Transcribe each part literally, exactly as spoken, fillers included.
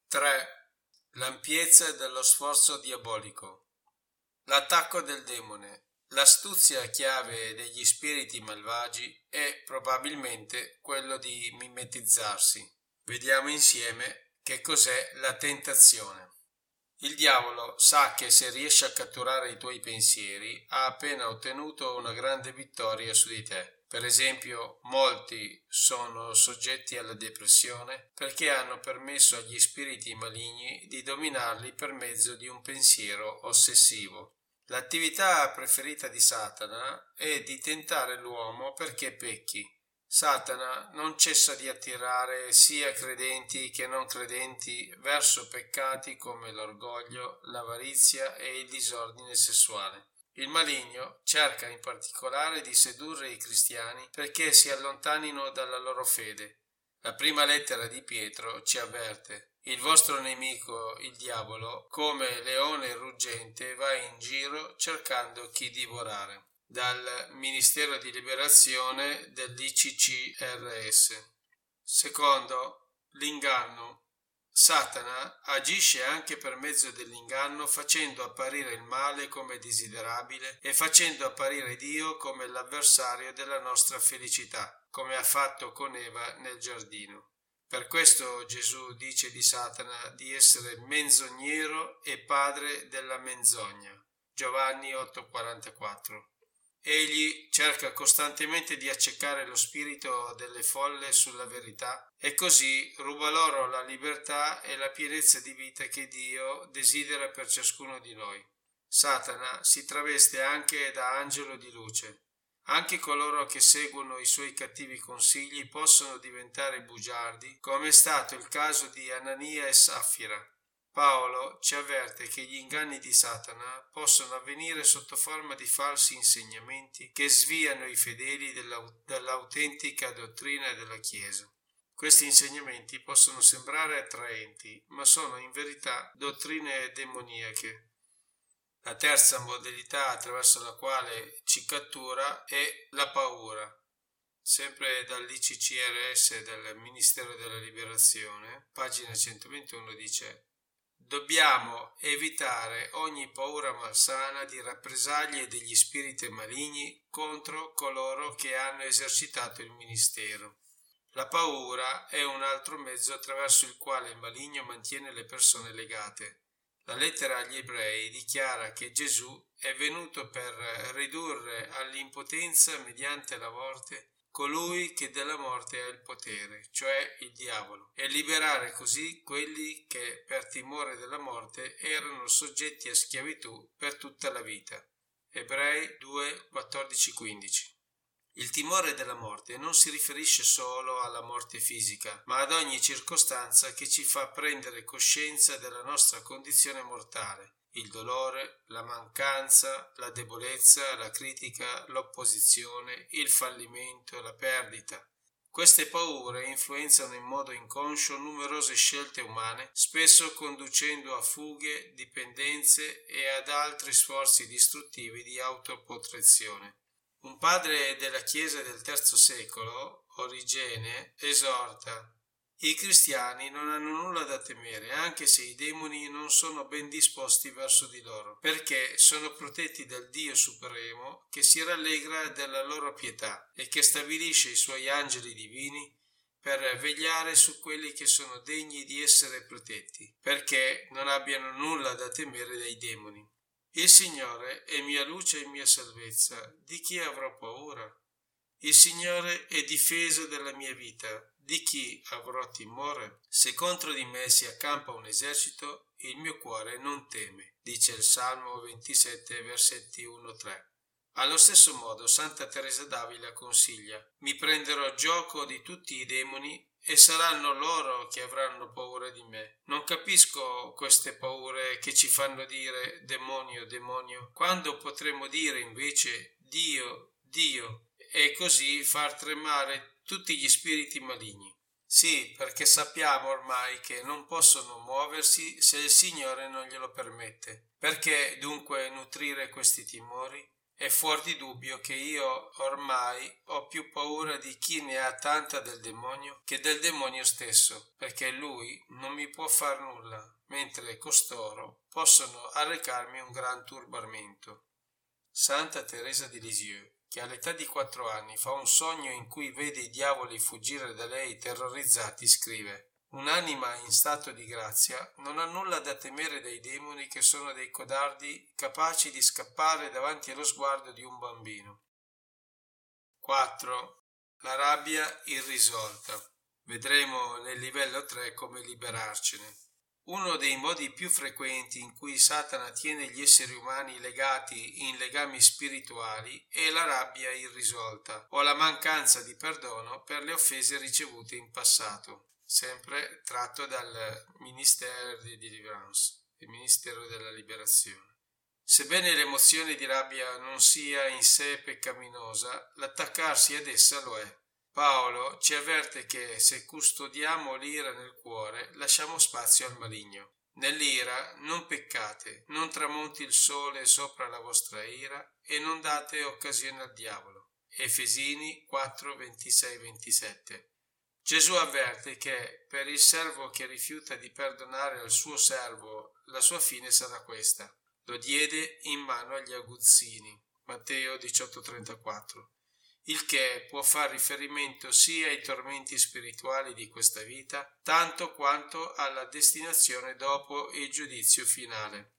tre. L'ampiezza dello sforzo diabolico. L'attacco del demone. L'astuzia chiave degli spiriti malvagi è probabilmente quello di mimetizzarsi. Vediamo insieme che cos'è la tentazione. Il diavolo sa che se riesce a catturare i tuoi pensieri ha appena ottenuto una grande vittoria su di te. Per esempio, molti sono soggetti alla depressione perché hanno permesso agli spiriti maligni di dominarli per mezzo di un pensiero ossessivo. L'attività preferita di Satana è di tentare l'uomo perché pecchi. Satana non cessa di attirare sia credenti che non credenti verso peccati come l'orgoglio, l'avarizia e il disordine sessuale. Il maligno cerca in particolare di sedurre i cristiani perché si allontanino dalla loro fede. La prima lettera di Pietro ci avverte: il vostro nemico, il diavolo, come leone ruggente, va in giro cercando chi divorare. Dal Ministero di Liberazione dell'I C C R S. Secondo, l'inganno. Satana agisce anche per mezzo dell'inganno, facendo apparire il male come desiderabile e facendo apparire Dio come l'avversario della nostra felicità, come ha fatto con Eva nel giardino. Per questo Gesù dice di Satana di essere menzognero e padre della menzogna. Giovanni otto quarantaquattro. Egli cerca costantemente di accecare lo spirito delle folle sulla verità e così ruba loro la libertà e la pienezza di vita che Dio desidera per ciascuno di noi. Satana si traveste anche da angelo di luce. Anche coloro che seguono i suoi cattivi consigli possono diventare bugiardi, come è stato il caso di Anania e Saffira. Paolo ci avverte che gli inganni di Satana possono avvenire sotto forma di falsi insegnamenti che sviano i fedeli dall'autentica dottrina della Chiesa. Questi insegnamenti possono sembrare attraenti, ma sono in verità dottrine demoniache. La terza modalità attraverso la quale ci cattura è la paura. Sempre dall'I C C R S del Ministero della Liberazione, pagina centoventuno, dice: dobbiamo evitare ogni paura malsana di rappresaglie degli spiriti maligni contro coloro che hanno esercitato il ministero. La paura è un altro mezzo attraverso il quale il maligno mantiene le persone legate. La lettera agli Ebrei dichiara che Gesù è venuto per ridurre all'impotenza mediante la morte colui che della morte ha il potere, cioè il diavolo, e liberare così quelli che per timore della morte erano soggetti a schiavitù per tutta la vita. Ebrei due, quattordici quindici. Il timore della morte non si riferisce solo alla morte fisica, ma ad ogni circostanza che ci fa prendere coscienza della nostra condizione mortale. Il dolore, la mancanza, la debolezza, la critica, l'opposizione, il fallimento, la perdita. Queste paure influenzano in modo inconscio numerose scelte umane, spesso conducendo a fughe, dipendenze e ad altri sforzi distruttivi di autoprotezione. Un padre della Chiesa del terzo secolo, Origene, esorta: i cristiani non hanno nulla da temere, anche se i demoni non sono ben disposti verso di loro, perché sono protetti dal Dio Supremo che si rallegra della loro pietà e che stabilisce i suoi angeli divini per vegliare su quelli che sono degni di essere protetti, perché non abbiano nulla da temere dai demoni. Il Signore è mia luce e mia salvezza, di chi avrò paura? Il Signore è difesa della mia vita, di chi avrò timore? Se contro di me si accampa un esercito, il mio cuore non teme, dice il Salmo ventisette, versetti uno tre. Allo stesso modo Santa Teresa d'Avila consiglia: mi prenderò gioco di tutti i demoni e saranno loro che avranno paura di me. Non capisco queste paure che ci fanno dire demonio, demonio, quando potremmo dire invece Dio, Dio, e così far tremare tutti gli spiriti maligni. Sì, perché sappiamo ormai che non possono muoversi se il Signore non glielo permette. Perché dunque nutrire questi timori? È fuor di dubbio che io ormai ho più paura di chi ne ha tanta del demonio che del demonio stesso, perché lui non mi può far nulla, mentre costoro possono arrecarmi un gran turbamento. Santa Teresa di Lisieux, che all'età di quattro anni fa un sogno in cui vede i diavoli fuggire da lei terrorizzati, scrive: un'anima in stato di grazia non ha nulla da temere dai demoni, che sono dei codardi capaci di scappare davanti allo sguardo di un bambino. quattro. La rabbia irrisolta. Vedremo nel livello tre come liberarcene. Uno dei modi più frequenti in cui Satana tiene gli esseri umani legati in legami spirituali è la rabbia irrisolta o la mancanza di perdono per le offese ricevute in passato, sempre tratto dal Ministero di Deliverance, il Ministero della Liberazione. Sebbene l'emozione di rabbia non sia in sé peccaminosa, l'attaccarsi ad essa lo è. Paolo ci avverte che se custodiamo l'ira nel cuore, lasciamo spazio al maligno. Nell'ira non peccate, non tramonti il sole sopra la vostra ira e non date occasione al diavolo. Efesini quattro, ventisei ventisette. Gesù avverte che per il servo che rifiuta di perdonare al suo servo, la sua fine sarà questa. Lo diede in mano agli aguzzini. Matteo diciotto trentaquattro. Il che può far riferimento sia ai tormenti spirituali di questa vita, tanto quanto alla destinazione dopo il giudizio finale.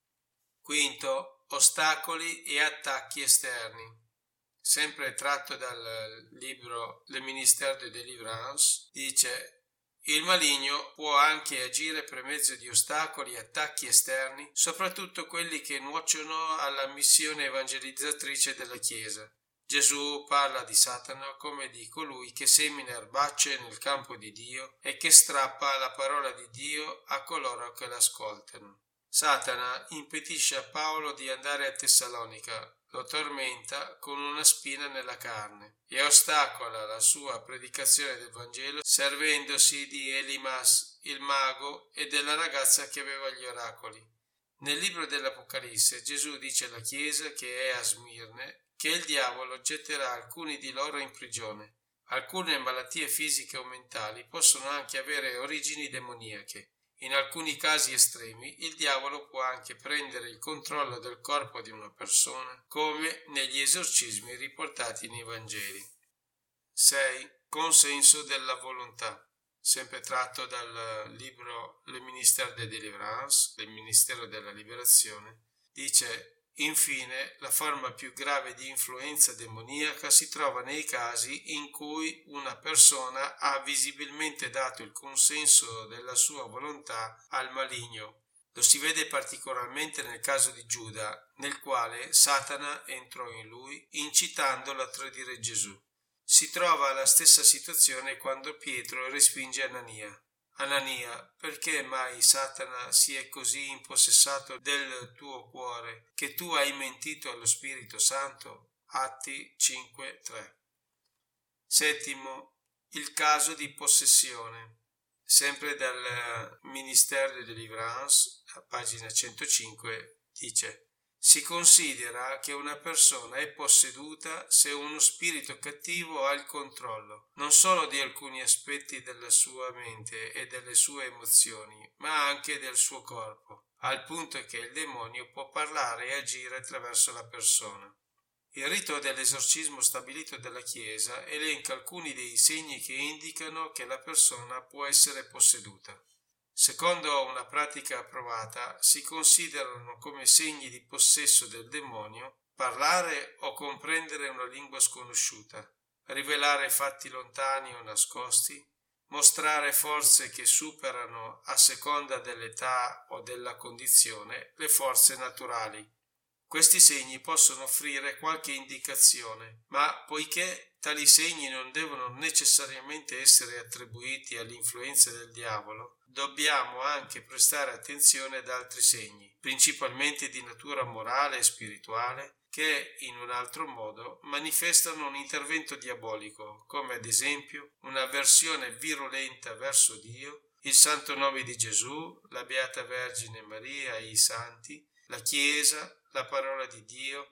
Quinto, ostacoli e attacchi esterni. Sempre tratto dal libro Le Ministère de Délivrance, dice: il maligno può anche agire per mezzo di ostacoli e attacchi esterni, soprattutto quelli che nuociono alla missione evangelizzatrice della Chiesa. Gesù parla di Satana come di colui che semina erbacce nel campo di Dio e che strappa la parola di Dio a coloro che l'ascoltano. Satana impedisce a Paolo di andare a Tessalonica, lo tormenta con una spina nella carne e ostacola la sua predicazione del Vangelo servendosi di Elimas, il mago, e della ragazza che aveva gli oracoli. Nel libro dell'Apocalisse Gesù dice alla Chiesa che è a Smirne che il diavolo getterà alcuni di loro in prigione. Alcune malattie fisiche o mentali possono anche avere origini demoniache. In alcuni casi estremi il diavolo può anche prendere il controllo del corpo di una persona, come negli esorcismi riportati nei Vangeli. sei. Consenso della volontà. Sempre tratto dal libro Le Ministère de Délivrance, del Ministero della Liberazione, dice: infine, la forma più grave di influenza demoniaca si trova nei casi in cui una persona ha visibilmente dato il consenso della sua volontà al maligno. Lo si vede particolarmente nel caso di Giuda, nel quale Satana entrò in lui, incitandolo a tradire Gesù. Si trova la stessa situazione quando Pietro respinge Anania. Anania, perché mai Satana si è così impossessato del tuo cuore che tu hai mentito allo Spirito Santo? Atti cinque tre. Settimo, il caso di possessione. Sempre dal Ministère de Délivrance, a pagina centocinque, dice: si considera che una persona è posseduta se uno spirito cattivo ha il controllo non solo di alcuni aspetti della sua mente e delle sue emozioni, ma anche del suo corpo, al punto che il demonio può parlare e agire attraverso la persona. Il rito dell'esorcismo stabilito dalla Chiesa elenca alcuni dei segni che indicano che la persona può essere posseduta. Secondo una pratica approvata, si considerano come segni di possesso del demonio parlare o comprendere una lingua sconosciuta, rivelare fatti lontani o nascosti, mostrare forze che superano, a seconda dell'età o della condizione, le forze naturali. Questi segni possono offrire qualche indicazione, ma poiché tali segni non devono necessariamente essere attribuiti all'influenza del diavolo, dobbiamo anche prestare attenzione ad altri segni, principalmente di natura morale e spirituale, che in un altro modo manifestano un intervento diabolico, come ad esempio un'avversione virulenta verso Dio, il santo nome di Gesù, la Beata Vergine Maria e i santi, la Chiesa, la parola di Dio,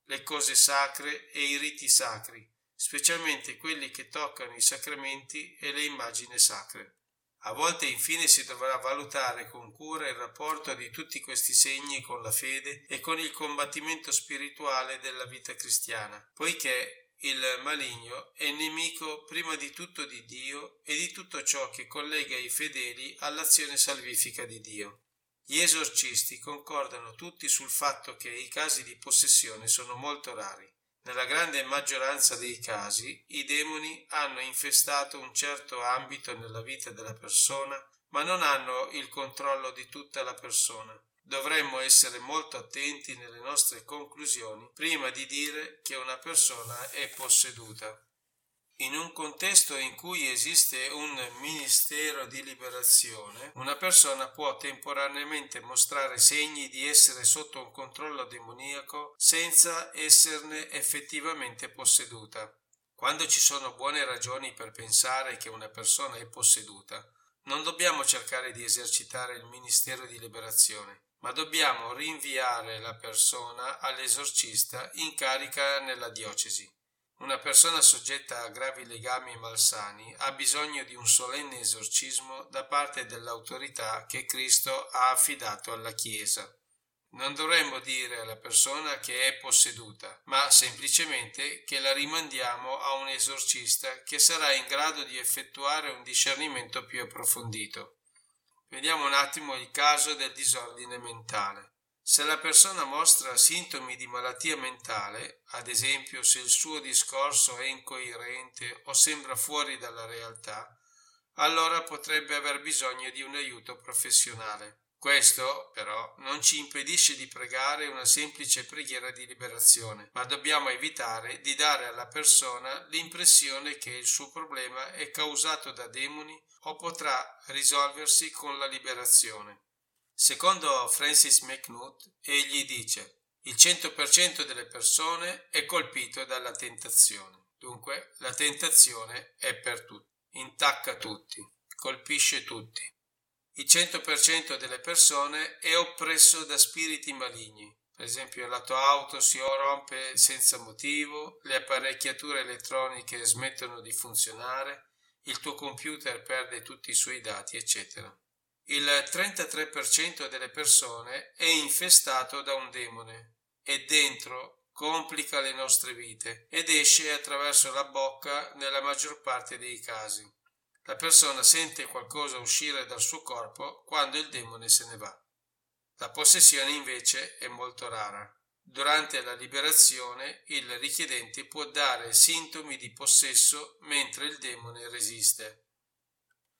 le cose sacre e i riti sacri, specialmente quelli che toccano i sacramenti e le immagini sacre. A volte infine si dovrà valutare con cura il rapporto di tutti questi segni con la fede e con il combattimento spirituale della vita cristiana, poiché il maligno è nemico prima di tutto di Dio e di tutto ciò che collega i fedeli all'azione salvifica di Dio. Gli esorcisti concordano tutti sul fatto che i casi di possessione sono molto rari. Nella grande maggioranza dei casi, i demoni hanno infestato un certo ambito nella vita della persona, ma non hanno il controllo di tutta la persona. Dovremmo essere molto attenti nelle nostre conclusioni prima di dire che una persona è posseduta. In un contesto in cui esiste un ministero di liberazione, una persona può temporaneamente mostrare segni di essere sotto un controllo demoniaco senza esserne effettivamente posseduta. Quando ci sono buone ragioni per pensare che una persona è posseduta, non dobbiamo cercare di esercitare il ministero di liberazione, ma dobbiamo rinviare la persona all'esorcista in carica nella diocesi. Una persona soggetta a gravi legami malsani ha bisogno di un solenne esorcismo da parte dell'autorità che Cristo ha affidato alla Chiesa. Non dovremmo dire alla persona che è posseduta, ma semplicemente che la rimandiamo a un esorcista che sarà in grado di effettuare un discernimento più approfondito. Vediamo un attimo il caso del disordine mentale. Se la persona mostra sintomi di malattia mentale, ad esempio se il suo discorso è incoerente o sembra fuori dalla realtà, allora potrebbe aver bisogno di un aiuto professionale. Questo, però, non ci impedisce di pregare una semplice preghiera di liberazione, ma dobbiamo evitare di dare alla persona l'impressione che il suo problema è causato da demoni o potrà risolversi con la liberazione. Secondo Francis MacNutt, egli dice: il cento per cento delle persone è colpito dalla tentazione. Dunque, la tentazione è per tutti, intacca tutti, colpisce tutti. Il cento per cento delle persone è oppresso da spiriti maligni. Per esempio, la tua auto si rompe senza motivo, le apparecchiature elettroniche smettono di funzionare, il tuo computer perde tutti i suoi dati, eccetera. Il trentatré per cento delle persone è infestato da un demone e dentro complica le nostre vite ed esce attraverso la bocca nella maggior parte dei casi. La persona sente qualcosa uscire dal suo corpo quando il demone se ne va. La possessione invece è molto rara. Durante la liberazione il richiedente può dare sintomi di possesso mentre il demone resiste.